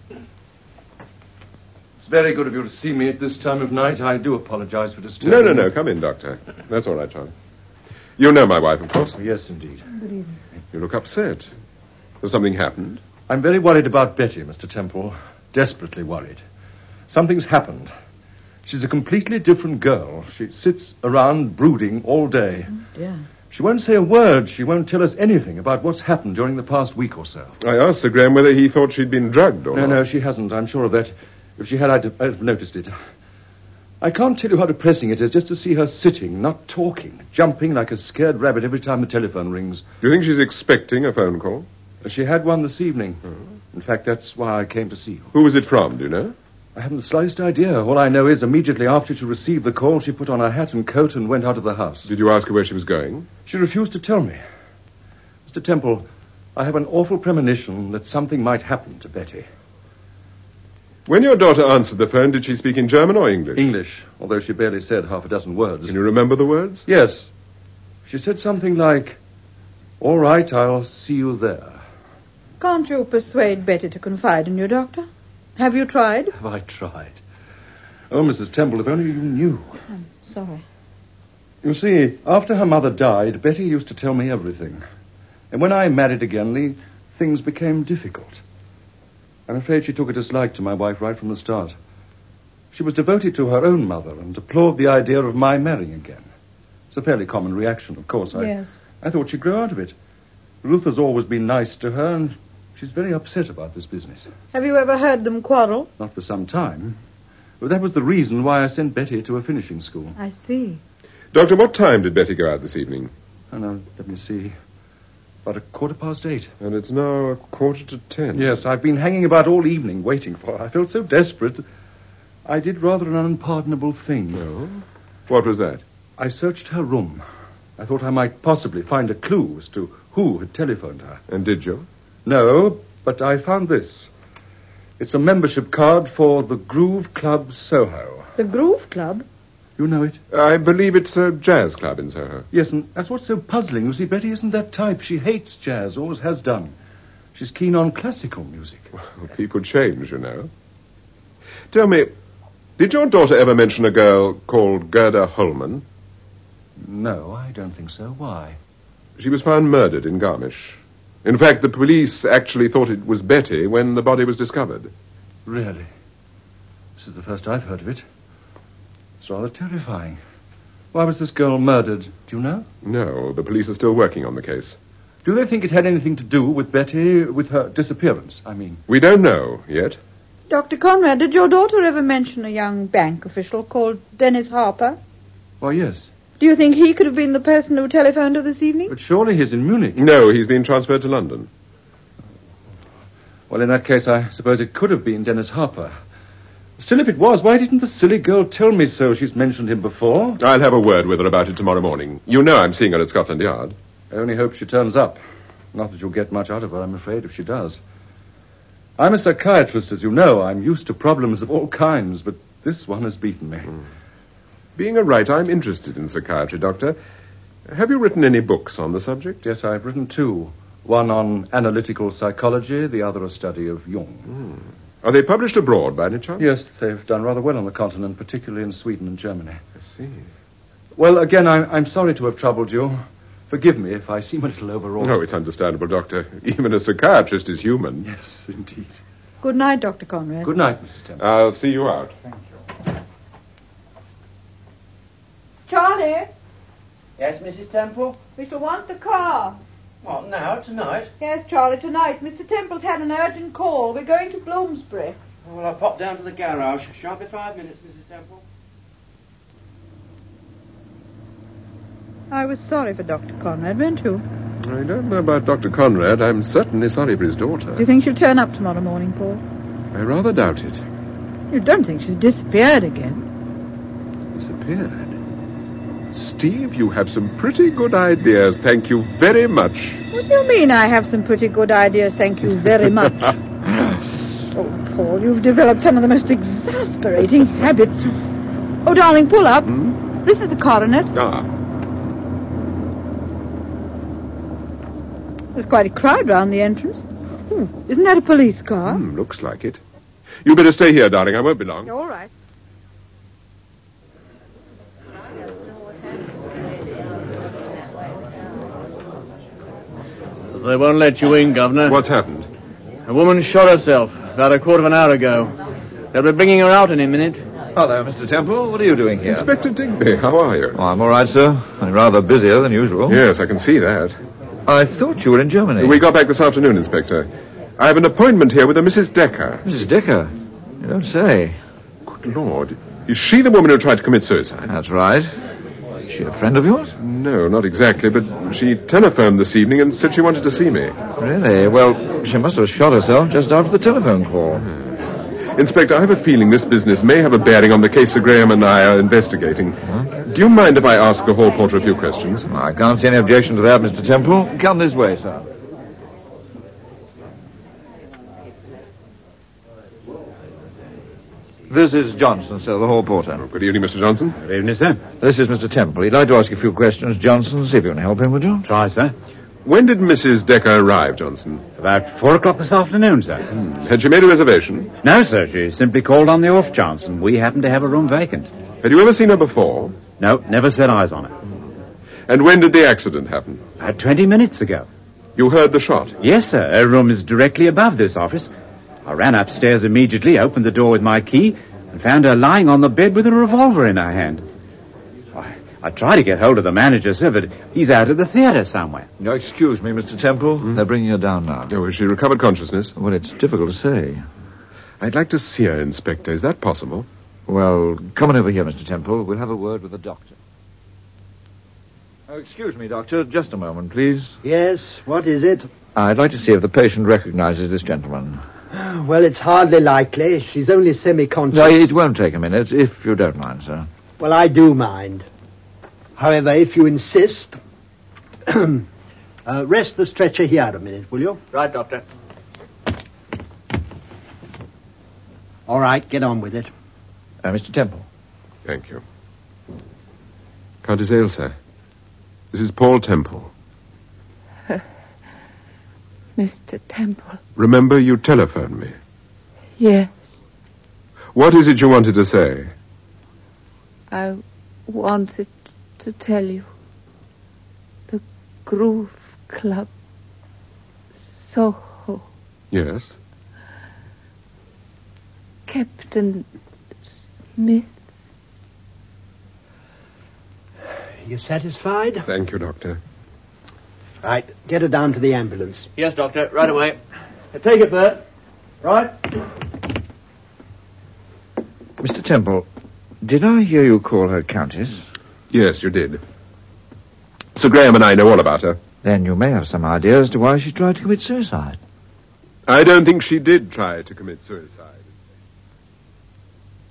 It's very good of you to see me at this time of night. I do apologize for disturbing you. No. Come in, Doctor. That's all right, Charlie. You know my wife, of course? Oh, yes, indeed. Good evening. You look upset. Has something happened? I'm very worried about Betty, Mr. Temple. Desperately worried. Something's happened. She's a completely different girl. She sits around brooding all day. Oh, dear. She won't say a word. She won't tell us anything about what's happened during the past week or so. I asked Sir Graham whether he thought she'd been drugged or not. No, she hasn't. I'm sure of that. If she had, I'd have noticed it. I can't tell you how depressing it is just to see her sitting, not talking, jumping like a scared rabbit every time the telephone rings. Do you think she's expecting a phone call? She had one this evening. In fact, that's why I came to see you. Who was it from, do you know? I haven't the slightest idea. All I know is immediately after she received the call, she put on her hat and coat and went out of the house. Did you ask her where she was going? She refused to tell me. Mr. Temple, I have an awful premonition that something might happen to Betty. When your daughter answered the phone, did she speak in German or English? English, although she barely said half a dozen words. Can you remember the words? Yes. She said something like, "All right, I'll see you there." Can't you persuade Betty to confide in you, Doctor? Have you tried? Have I tried? Oh, Mrs. Temple, if only you knew. I'm sorry. You see, after her mother died, Betty used to tell me everything. And when I married again, things became difficult. I'm afraid she took a dislike to my wife right from the start. She was devoted to her own mother and deplored the idea of my marrying again. It's a fairly common reaction, of course. Yes. I thought she'd grow out of it. Ruth has always been nice to her, and she's very upset about this business. Have you ever heard them quarrel? Not for some time. But that was the reason why I sent Betty to a finishing school. I see. Doctor, what time did Betty go out this evening? Oh, no, let me see. About 8:15. And it's now 9:45. Yes, I've been hanging about all evening waiting for her. I felt so desperate. I did rather an unpardonable thing. No? What was that? I searched her room. I thought I might possibly find a clue as to who had telephoned her. And did you? No, but I found this. It's a membership card for the Groove Club Soho. The Groove Club? You know it? I believe it's a jazz club in Soho. Yes, and that's what's so puzzling. You see, Betty isn't that type. She hates jazz, always has done. She's keen on classical music. Well, people change, you know. Tell me, did your daughter ever mention a girl called Gerda Holman? No, I don't think so. Why? She was found murdered in Garmisch. In fact, the police actually thought it was Betty when the body was discovered. Really? This is the first I've heard of it. It's rather terrifying. Why was this girl murdered? Do you know? No, the police are still working on the case. Do they think it had anything to do with Betty, with her disappearance, I mean? We don't know yet. Dr. Conrad, did your daughter ever mention a young bank official called Dennis Harper? Why, yes. Do you think he could have been the person who telephoned her this evening? But surely he's in Munich. No, he's been transferred to London. Well, in that case, I suppose it could have been Dennis Harper. Still, if it was, why didn't the silly girl tell me so? She's mentioned him before. I'll have a word with her about it tomorrow morning. You know I'm seeing her at Scotland Yard. I only hope she turns up. Not that you'll get much out of her, I'm afraid, if she does. I'm a psychiatrist, as you know. I'm used to problems of all kinds, but this one has beaten me. Being a writer, I'm interested in psychiatry, Doctor. Have you written any books on the subject? Yes, I've written 2. One on analytical psychology, the other a study of Jung. Are they published abroad, by any chance? Yes, they've done rather well on the continent, particularly in Sweden and Germany. I see. Well, again, I'm sorry to have troubled you. Forgive me if I seem a little overwrought. No, it's understandable, Doctor. Even a psychiatrist is human. Yes, indeed. Good night, Dr. Conrad. Good night, Mrs. Temple. I'll see you out. Thank you. Charlie, Yes, Mrs. Temple? we shall want the car. What, now, tonight? Yes, Charlie, tonight. Mr. Temple's had an urgent call. We're going to Bloomsbury. Well, I'll pop down to the garage. Shan't be 5 minutes, Mrs. Temple. I was sorry for Dr. Conrad, weren't you? I don't know about Dr. Conrad. I'm certainly sorry for his daughter. Do you think she'll turn up tomorrow morning, Paul? I rather doubt it. You don't think she's disappeared again? Disappeared? Steve, you have some pretty good ideas. Thank you very much. What do you mean I have some pretty good ideas? Thank you very much. Oh, Paul, you've developed some of the most exasperating habits. Oh, darling, pull up. This is the coronet. There's quite a crowd round the entrance. Isn't that a police car? Looks like it. You better stay here, darling. I won't be long. All right. They won't let you in, Governor. What's happened? A woman shot herself about a quarter of an hour ago. They'll be bringing her out in a minute. Hello, Mr. Temple. What are you doing here? Inspector Digby, how are you? Oh, I'm all right, sir. I'm rather busier than usual. Yes, I can see that. I thought you were in Germany. We got back this afternoon, Inspector. I have an appointment here with a Mrs. Decker. Mrs. Decker? You don't say. Good Lord. Is she the woman who tried to commit suicide? That's right. Is she a friend of yours? No, not exactly, but she telephoned this evening and said she wanted to see me. Really? Well, she must have shot herself just after the telephone call. Inspector, I have a feeling this business may have a bearing on the case Sir Graham and I are investigating. Do you mind if I ask the hall porter a few questions? I can't see any objection to that, Mr. Temple. Come this way, sir. This is Johnson, sir, the hall porter. Good evening, Mr. Johnson. Good evening, sir. This is Mr. Temple. He'd like to ask you a few questions, Johnson. See if you can help him, would you? Try, sir. When did Mrs. Decker arrive, Johnson? About 4 o'clock this afternoon, sir. Had she made a reservation? No, sir. She simply called on the off chance, and we happened to have a room vacant. Had you ever seen her before? No, never set eyes on her. And when did the accident happen? About 20 minutes ago. You heard the shot? Yes, sir. Her room is directly above this office. I ran upstairs immediately, opened the door with my key, and found her lying on the bed with a revolver in her hand. I tried to get hold of the manager, sir, but he's out at the theatre somewhere. No, excuse me, Mr. Temple. They're bringing her down now. Oh, has she recovered consciousness? Well, it's difficult to say. I'd like to see her, Inspector. Is that possible? Well, come on over here, Mr. Temple. We'll have a word with the doctor. Oh, excuse me, Doctor. Just a moment, please. Yes, what is it? I'd like to see if the patient recognizes this gentleman. Well, it's hardly likely. She's only semi-conscious. No, it won't take a minute, if you don't mind, sir. Well, I do mind. However, if you insist, rest the stretcher here a minute, will you? Right, Doctor. All right, get on with it. Mr. Temple. Thank you. Countess Ailsa. This is Paul Temple. Mr. Temple. Remember, you telephoned me. Yes. What is it you wanted to say? I wanted to tell you. The Groove Club. Soho. Yes? Captain Smith. You satisfied? Thank you, Doctor. Right, get her down to the ambulance. Yes, Doctor, right away. Take it, Bert. Right? Mr. Temple, did I hear you call her Countess? Yes, you did. Sir Graham and I know all about her. Then you may have some idea as to why she tried to commit suicide. I don't think she did try to commit suicide.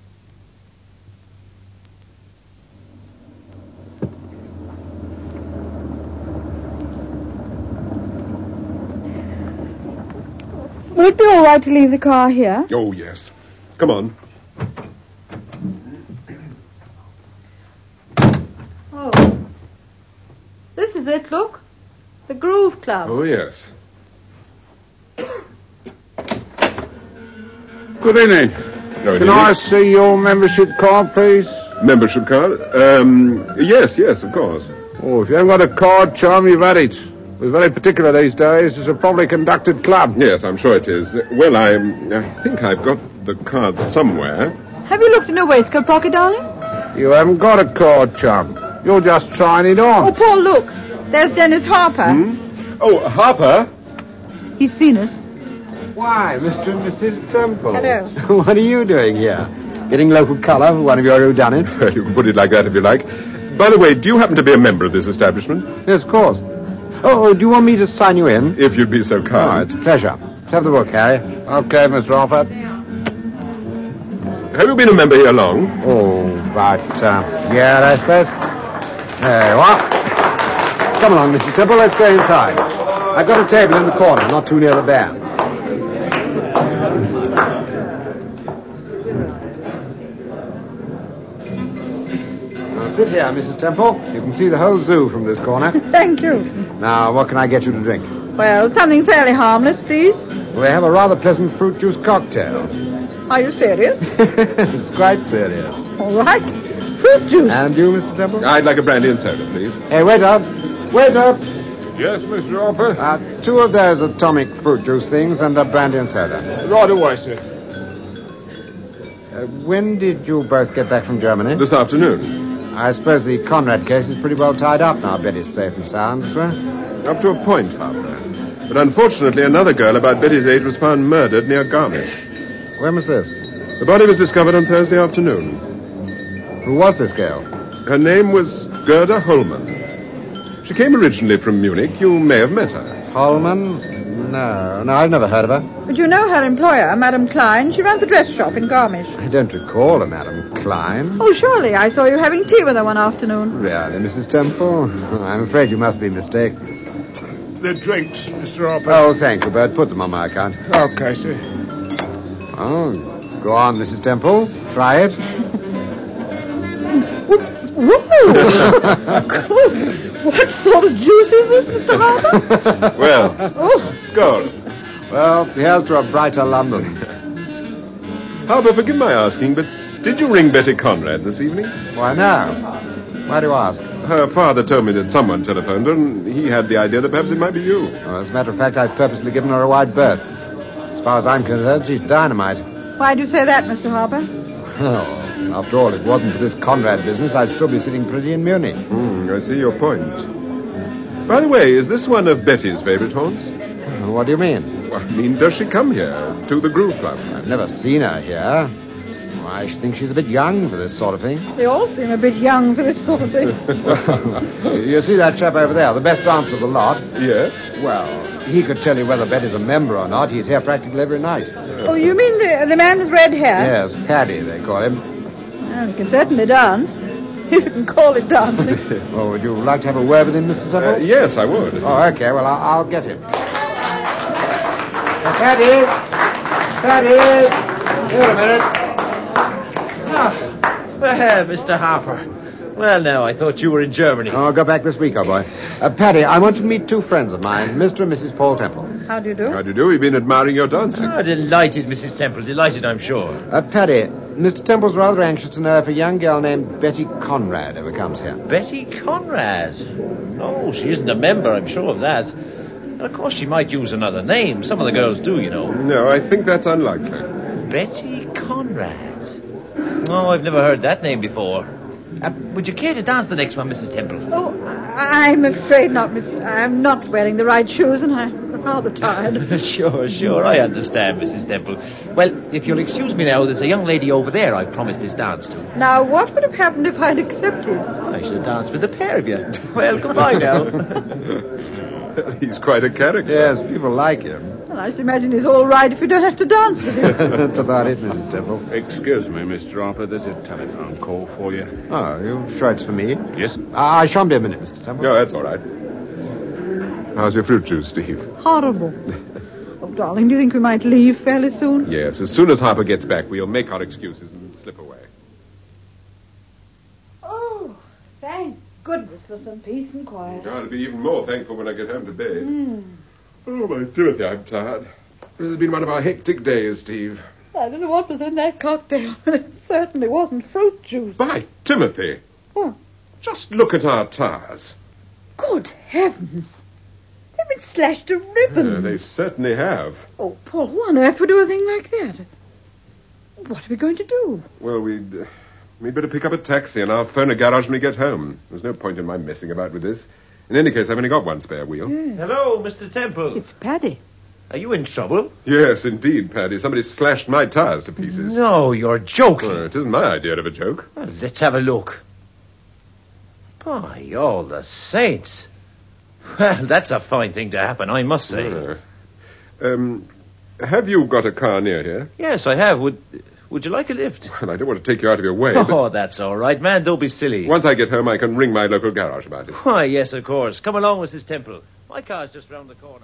it be all right to leave the car here? Oh, yes. Come on. Oh. This is it, look. The Groove Club. Oh, yes. Good evening. Can I see your membership card, please? Membership card? Yes, of course. Oh, if you haven't got a card, Chum, you've had it. We're very particular these days. It's a properly conducted club. Yes, I'm sure it is. Well, I think I've got the card somewhere. Have you looked in your waistcoat pocket, darling? You haven't got a card, Chum. You're just trying it on. Oh, Paul, look. There's Dennis Harper. Oh, Harper? He's seen us. Why, Mr. and Mrs. Temple. Hello. What are you doing here? Getting local colour for one of your whodunits? You can put it like that if you like. By the way, do you happen to be a member of this establishment? Yes, of course. Oh, do you want me to sign you in? If you'd be so kind. Oh, it's a pleasure. Let's have the book, Harry. Okay, Mr. Harper. Have you been a member here long? Oh, about a year, I suppose. There you are. Come along, Mr. Temple, let's go inside. I've got a table in the corner, not too near the bar. Now sit here, Mrs. Temple. You can see the whole zoo from this corner. Thank you. Now, what can I get you to drink? Well, something fairly harmless, please. We have a rather pleasant fruit juice cocktail. Are you serious? It's quite serious. All right. Fruit juice. And you, Mr. Temple? I'd like a brandy and soda, please. Hey, wait up. Wait up. Yes, Mr. Harper? 2 of those atomic fruit juice things and a brandy and soda. Right away, sir. When did you both get back from Germany? This afternoon. I suppose the Conrad case is pretty well tied up now. Betty's safe and sound, sir. Up to a point, Harper. But unfortunately, another girl about Betty's age was found murdered near Garmisch. When was this? The body was discovered on Thursday afternoon. Who was this girl? Her name was Gerda Holman. She came originally from Munich. You may have met her. Holman? No, I've never heard of her. But you know her employer, Madame Klein. She runs a dress shop in Garmisch. I don't recall a Madame Klein. Oh, surely. I saw you having tea with her one afternoon. Really, Mrs. Temple? I'm afraid you must be mistaken. The drinks, Mr. Harper. Oh, thank you, Bert. Put them on my account. Okay, sir. Oh, go on, Mrs. Temple. Try it. Whoa! What sort of juice is this, Mr. Harper? Well, skull. Well, here's to a brighter London. Harper, forgive my asking, but did you ring Betty Conrad this evening? Why, no. Why do you ask? Her father told me that someone telephoned her, and he had the idea that perhaps it might be you. Well, as a matter of fact, I've purposely given her a wide berth. As far as I'm concerned, she's dynamite. Why do you say that, Mr. Harper? Oh, after all, if it wasn't for this Conrad business, I'd still be sitting pretty in Munich. I see your point. By the way, is this one of Betty's favorite haunts? What do you mean? Well, I mean, does she come here, to the Groove Club? I've never seen her here. I should think she's a bit young for this sort of thing. They all seem a bit young for this sort of thing. You see that chap over there, the best dancer of the lot? Yes? Well, he could tell you whether Betty's a member or not. He's here practically every night. Oh, you mean the man with red hair? Yes, Paddy, they call him. Well, he can certainly dance. If you can call it dancing. Well, would you like to have a word with him, Mr. Temple? Yes, I would. Oh, okay. Well, I'll get him. Paddy! Paddy! Here a minute. Well, Mr. Harper. Well, now, I thought you were in Germany. Oh, I'll go back this week, old boy. Paddy, I want you to meet 2 friends of mine, Mr. and Mrs. Paul Temple. How do you do? How do you do? We've been admiring your dancing. Oh, delighted, Mrs. Temple. Delighted, I'm sure. Paddy, Mr. Temple's rather anxious to know if a young girl named Betty Conrad ever comes here. Betty Conrad? No, she isn't a member, I'm sure of that. And of course, she might use another name. Some of the girls do, you know. No, I think that's unlikely. Betty Conrad? Oh, I've never heard that name before. Would you care to dance the next one, Mrs. Temple? Oh, I'm afraid not, Miss. I'm not wearing the right shoes, and I'm rather tired. Sure, I understand, Mrs. Temple. Well, if you'll excuse me now, there's a young lady over there I've promised this dance to. Now, what would have happened if I'd accepted? I should have danced with the pair of you. Well, goodbye now. He's quite a character. Yes, people like him. Well, I should imagine he's all right if you don't have to dance with him. That's about it, Mrs. Temple. Excuse me, Mr. Harper. There's a telephone call for you. Oh, you sure it's for me? Yes? I shan't be a minute, Mr. Temple. No, that's all right. How's your fruit juice, Steve? Horrible. darling, do you think we might leave fairly soon? Yes, as soon as Harper gets back, we'll make our excuses and slip away. Oh, thank goodness for some peace and quiet. I'll be even more thankful when I get home to bed. Oh, my Timothy, I'm tired. This has been one of our hectic days, Steve. I don't know what was in that cocktail, but it certainly wasn't fruit juice. By Timothy. What? Just look at our tires. Good heavens. They've been slashed to ribbons. They certainly have. Oh, Paul, who on earth would do a thing like that? What are we going to do? Well, we'd better pick up a taxi, and I'll phone a garage when we get home. There's no point in my messing about with this. In any case, I've only got one spare wheel. Yes. Hello, Mr. Temple. It's Paddy. Are you in trouble? Yes, indeed, Paddy. Somebody slashed my tires to pieces. No, you're joking. Well, it isn't my idea of a joke. Well, let's have a look. By all the saints. Well, that's a fine thing to happen, I must say. Have you got a car near here? Yes, I have. Would you like a lift? Well, I don't want to take you out of your way. Oh, that's all right, man. Don't be silly. Once I get home, I can ring my local garage about it. Why, yes, of course. Come along, Mrs. Temple. My car's just round the corner.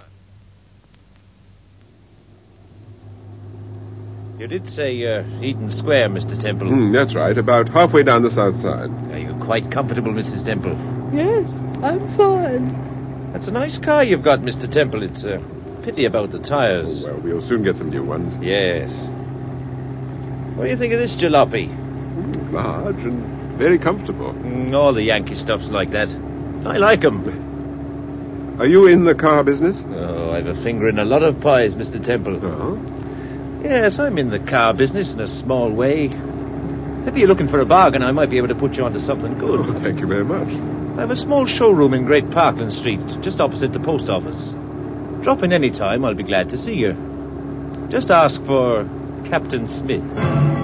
You did say Eden Square, Mr. Temple. That's right. About halfway down the south side. Are you quite comfortable, Mrs. Temple? Yes, I'm fine. That's a nice car you've got, Mr. Temple. It's a pity about the tires. Oh, well, we'll soon get some new ones. Yes. What do you think of this jalopy? Large and very comfortable. All the Yankee stuff's like that. I like 'em. Are you in the car business? Oh, I've a finger in a lot of pies, Mr. Temple. Oh? Yes, I'm in the car business in a small way. If you're looking for a bargain, I might be able to put you onto something good. Oh, thank you very much. I have a small showroom in Great Parkland Street, just opposite the post office. Drop in any time, I'll be glad to see you. Just ask for Captain Smith.